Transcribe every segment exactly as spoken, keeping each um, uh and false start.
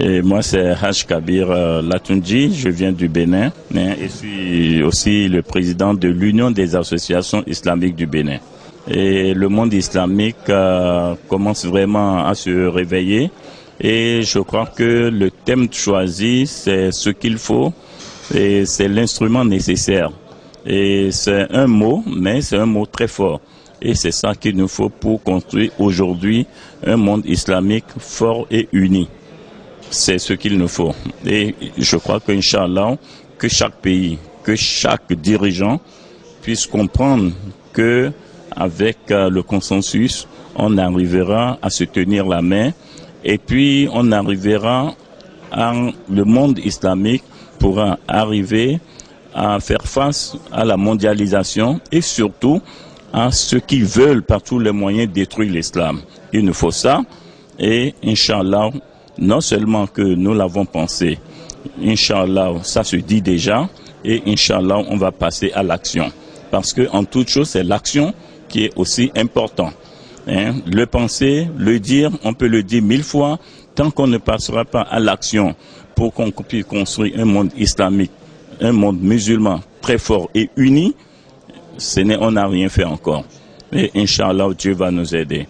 Et moi, c'est Haj Kabir euh, Latunji, je viens du Bénin hein, et suis aussi le président de l'Union des associations islamiques du Bénin. Et le monde islamique euh, commence vraiment à se réveiller et je crois que le thème choisi, c'est ce qu'il faut et c'est l'instrument nécessaire. Et c'est un mot, mais c'est un mot très fort. Et c'est ça qu'il nous faut pour construire aujourd'hui un monde islamique fort et uni. C'est ce qu'il nous faut. Et je crois qu'Inch'Allah, que chaque pays, que chaque dirigeant puisse comprendre que avec le consensus, on arrivera à se tenir la main et puis on arrivera à, le monde islamique pourra arriver à faire face à la mondialisation et surtout à ceux qui veulent par tous les moyens détruire l'islam. Il nous faut ça et Inch'Allah, non seulement que nous l'avons pensé, Inch'Allah, ça se dit déjà et Inch'Allah, on va passer à l'action. Parce que en toute chose, c'est l'action qui est aussi important. Hein? Le penser, le dire, on peut le dire mille fois, tant qu'on ne passera pas à l'action pour qu'on puisse construire un monde islamique, un monde musulman très fort et uni, ce n'est, on n'a rien fait encore. Et Inch'Allah, Dieu va nous aider.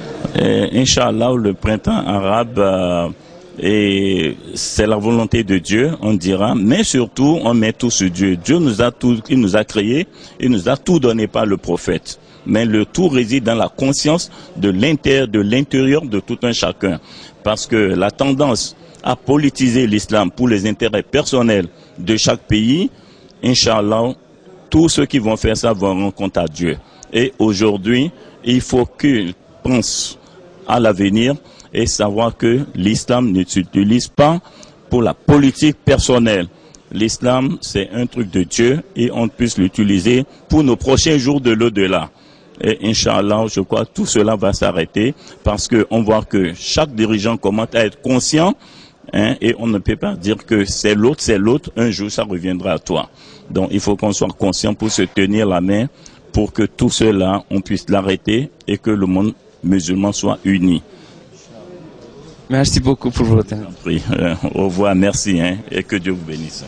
Et Inch'Allah, le printemps arabe, euh, et c'est la volonté de Dieu, on dira, mais surtout, on met tout sur Dieu. Dieu nous a tout, il nous a créé, il nous a tout donné par le prophète. Mais le tout réside dans la conscience de l'intérieur, de l'intérieur de tout un chacun. Parce que la tendance à politiser l'islam pour les intérêts personnels de chaque pays, Inch'Allah, tous ceux qui vont faire ça vont rendre compte à Dieu. Et aujourd'hui, il faut qu'ils pensent à l'avenir et savoir que l'islam ne s'utilise pas pour la politique personnelle. L'islam, c'est un truc de Dieu et on puisse l'utiliser pour nos prochains jours de l'au-delà. Et Inch'Allah, je crois que tout cela va s'arrêter parce qu'on voit que chaque dirigeant commence à être conscient hein, et on ne peut pas dire que c'est l'autre, c'est l'autre, un jour ça reviendra à toi. Donc il faut qu'on soit conscient pour se tenir la main pour que tout cela, on puisse l'arrêter et que le monde musulman soit uni. Merci beaucoup pour votre temps. Au revoir, merci hein, et que Dieu vous bénisse.